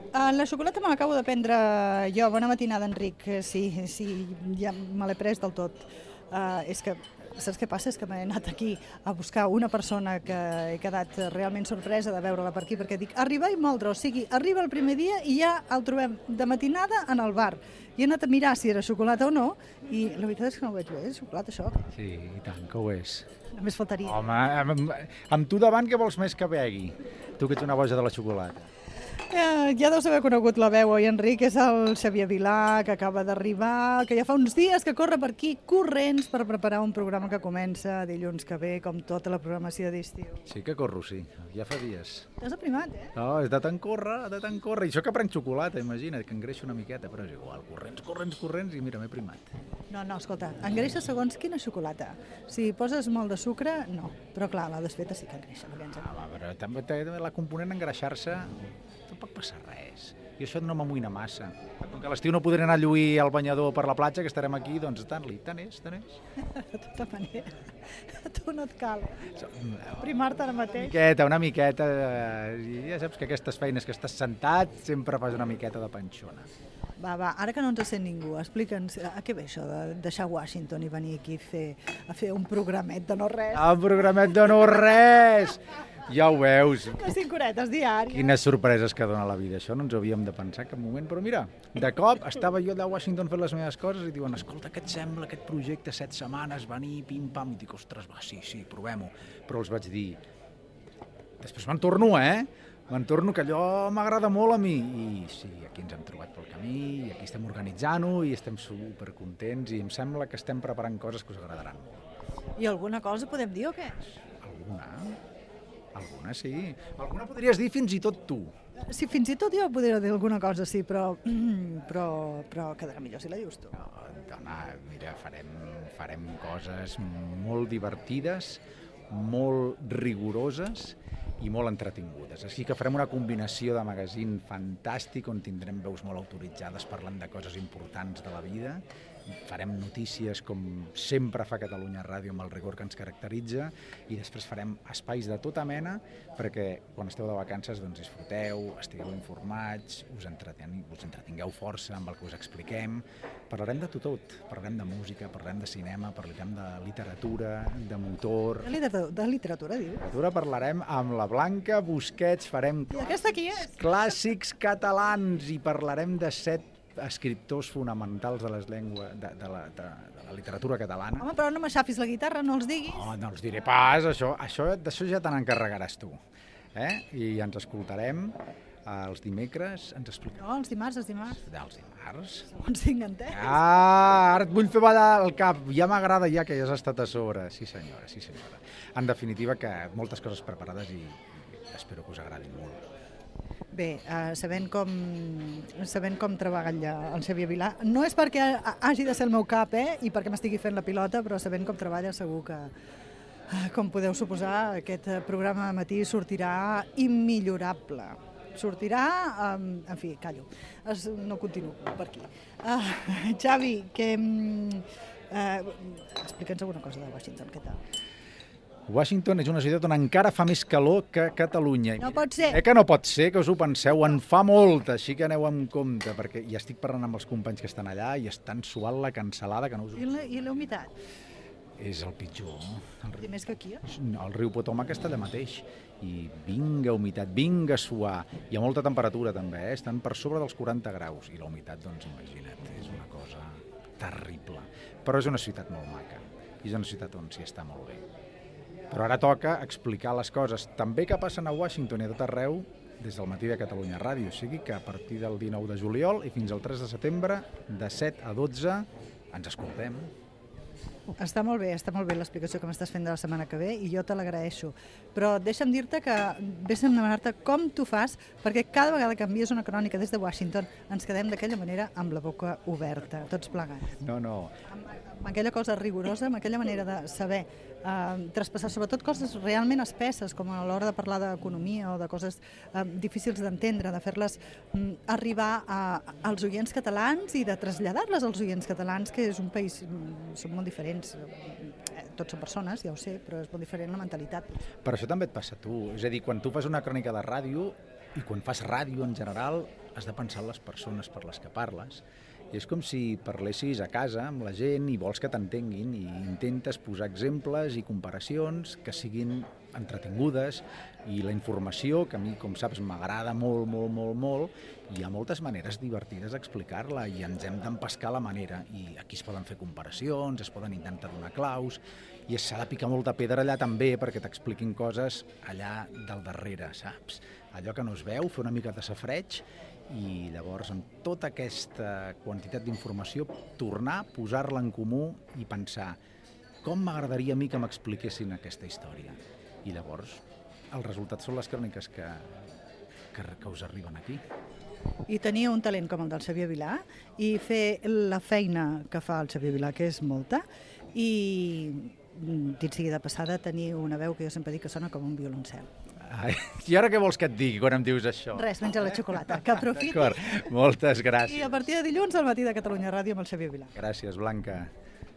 La xocolata me l'acabo de prendre jo. Bona matinada, Enric. Sí, ja me l'he pres del tot. És que, saps què passa? És que m'he anat aquí a buscar una persona que he quedat realment sorpresa de veure-la per aquí, perquè dic, arribar i moldre, o sigui, arriba el primer dia i ja el trobem de matinada en el bar. I he anat a mirar si era xocolata o no, i la veritat és que no ho veig bé, és xocolata això. Sí, i tant, que ho és. Només faltaria. Home, amb tu davant què vols més que begui? Tu que ets una boja de la xocolata. Ja deus haver conegut la veu, oi, Enric? És el Xavier Vilà, que acaba d'arribar, que ja fa uns dies que corre per aquí corrents per preparar un programa que comença dilluns que ve, com tota la programació d'estiu. Sí que corro, sí. Ja fa dies. T'has aprimat, No, és de tant córrer, de tant córrer. I això que prenc xocolata, imagina't, que engreixo una miqueta, però és igual. Corrents, i mira, m'he primat. No, escolta, engreixa segons quina xocolata. Si poses molt de sucre, no. Però clar, la desfeta sí que engreixa. Però també la component engreixar-se tampoc passa res. I això no m'amoïna massa. Com que a l'estiu no podré anar a lluir al banyador per la platja, que estarem aquí, doncs tant és. De tota manera, a tu no et cal primar-te ara mateix. Una miqueta, ja saps que aquestes feines que estàs sentat sempre fas una miqueta de panxona. Va, ara que no ens sent ningú, explica'ns a què ve això de deixar Washington i venir aquí a fer un programet de no res. Un programet de no res! Ja ho veus. Que 5 horetes diàries. Quines sorpreses que dona la vida. Això no ens ho havíem de pensar en cap moment. Però mira, de cop estava jo allà a Washington fent les meves coses i diuen, escolta, què et sembla aquest projecte, 7 setmanes, venir, pim-pam, i dic, ostres, va, sí, provem-ho. Però els vaig dir, després me'n torno, Me'n torno, que allò m'agrada molt a mi. I sí, aquí ens hem trobat pel camí, i aquí estem organitzant-ho, i estem supercontents, i em sembla que estem preparant coses que us agradaran molt. I alguna cosa podem dir o què? Alguna sí. Alguna podries dir fins i tot tu. Sí, fins i tot jo podria dir alguna cosa, sí, però quedarà millor si la dius tu. No, dona, mira, farem coses molt divertides, molt rigoroses i molt entretingudes. Així que farem una combinació de magazín fantàstic on tindrem veus molt autoritzades parlant de coses importants de la vida. Farem notícies com sempre fa Catalunya Ràdio amb el rigor que ens caracteritza i després farem espais de tota mena perquè quan esteu de vacances doncs disfruteu, estigueu informats, us entretingueu força amb el que us expliquem. Parlarem de tot, parlarem de música, parlarem de cinema, parlarem de literatura, de motor... De literatura, dius? Literatura parlarem amb la Blanca Busquets, farem I aquesta qui és? Clàssics catalans i parlarem de 7 escriptors fonamentals de les llengües, de la literatura catalana. Home, però no m'aixafis la guitarra, no els diguis. No els diré pas, d'això ja te n'encarregaràs tu. I ens escoltarem els dimecres, ens explicarem. No, els dimarts. Els dimarts? Segons tinc entès. Ara et vull fer ballar el cap, ja m'agrada ja que ja has estat a sobre. Sí senyora. En definitiva, que moltes coses preparades i espero que us agradin molt. Bé, sabent com treballa el Xavier Vilà, no és perquè hagi de ser el meu cap, i perquè m'estigui fent la pilota, però sabent com treballa segur que, com podeu suposar, aquest programa de matí sortirà immillorable. Sortirà... En fi, callo. No continuo per aquí. Xavi, explica'ns alguna cosa de Washington, què tal? Washington és una ciutat on encara fa més calor que Catalunya. No pot ser. Que no pot ser, que us ho penseu, en fa molt, així que aneu amb compte, perquè ja estic parlant amb els companys que estan allà i estan suant la cansalada que no us... I la humitat? És el pitjor. I més que aquí, El riu Potomac està allà mateix. I vinga humitat, vinga suar. Hi ha molta temperatura també, estan per sobre dels 40 graus. I la humitat, doncs imagina't, és una cosa terrible. Però és una ciutat molt maca. I és una ciutat on s'hi està molt bé. Però ara toca explicar les coses també que passen a Washington i a tot arreu des del matí de Catalunya Ràdio. O sigui que a partir del 19 de juliol i fins al 3 de setembre, de 7 a 12, ens escoltem. Està molt bé l'explicació que m'estàs fent de la setmana que ve i jo te l'agraeixo. Però deixa'm dir-te que deixa'm demanar-te com tu fas perquè cada vegada que envies una crònica des de Washington ens quedem d'aquella manera amb la boca oberta, tots plegats. No. Amb aquella cosa rigorosa, amb aquella manera de saber traspassar sobretot coses realment espesses, com a l'hora de parlar d'economia o de coses difícils d'entendre, de fer-les arribar als oients catalans i de traslladar-les als oients catalans, que és un país, som molt diferents, tots són persones, ja ho sé, però és molt diferent la mentalitat. Per això també et passa a tu, és a dir, quan tu fas una crònica de ràdio i quan fas ràdio en general, has de pensar en les persones per les que parles. I és com si parlessis a casa amb la gent i vols que t'entenguin i intentes posar exemples i comparacions que siguin entretingudes i la informació, que a mi, com saps, m'agrada molt, molt, molt, molt, i hi ha moltes maneres divertides d'explicar-la i ens hem d'empescar la manera. I aquí es poden fer comparacions, es poden intentar donar claus i s'ha de picar molta pedra allà també perquè t'expliquin coses allà del darrere, saps? Allò que no es veu, fer una mica de safreig i llavors amb tota aquesta quantitat d'informació tornar, posar-la en comú i pensar com m'agradaria a mi que m'expliquessin aquesta història. I llavors els resultats són les cròniques que us arriben aquí. I tenir un talent com el del Xavier Vilà i fer la feina que fa el Xavier Vilà, que és molta, i dit sigui de passada, tenir una veu que jo sempre dic que sona com un violoncel. Ai, i ara què vols que et digui quan em dius això? Res, menja la xocolata, que aprofiti. D'acord, moltes gràcies. I a partir de dilluns al matí de Catalunya Ràdio amb el Xavier Vilà. Gràcies, Blanca.